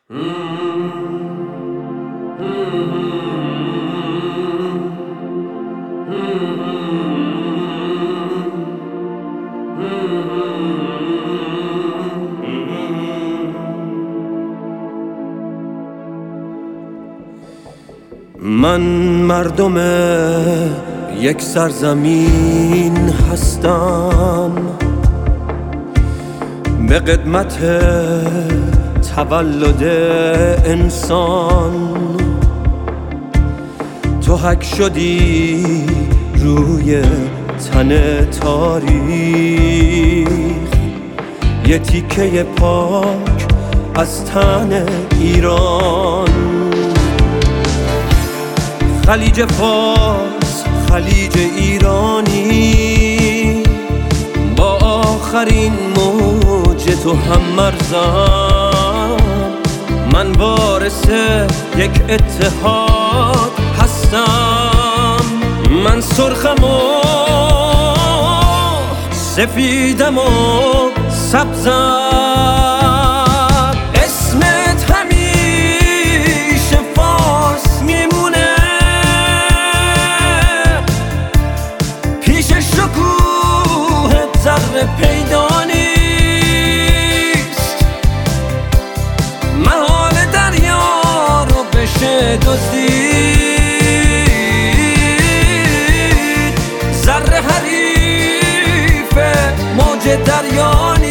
من مردم یک سرزمین هستم، به قدمت تولد انسان. تو حک شدی روی تن تاریخ، یه تیکه پاک از تن ایران. خلیج فارس، خلیج ایرانی، با آخرین موج تو هم مرزم. من وارث یک اتحاد هستم. من سرخم و سفیدم و سبزم. اسمت همیشه فارس میمونه، پیش شکوهت ذره پیدا نیست. محال دریا رو بشه دزدید، ذره حریف موج دریا نیست.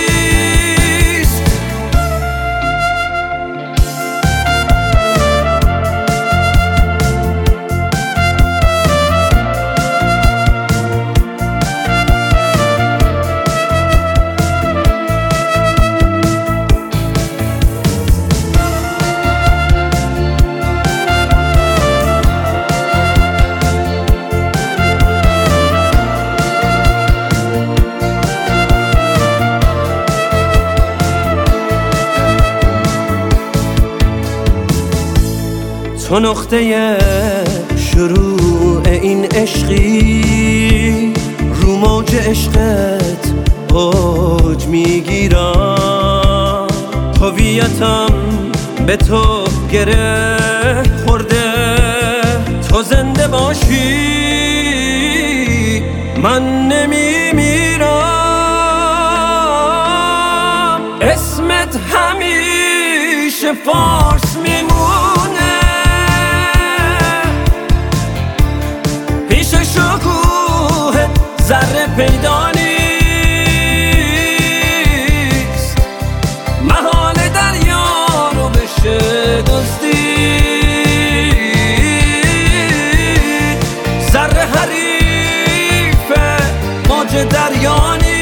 تو نقطه شروع این عشقی، رو موج عشقت اوج میگیرم. هویتم به تو گره خورده، تو زنده باشی من نمیمیرم. اسمت همیشه فارس میمونه، شکوهت ذره پیدا نیست. محال دریا رو بشه دزدید، ذره حریف موج دریا نیست.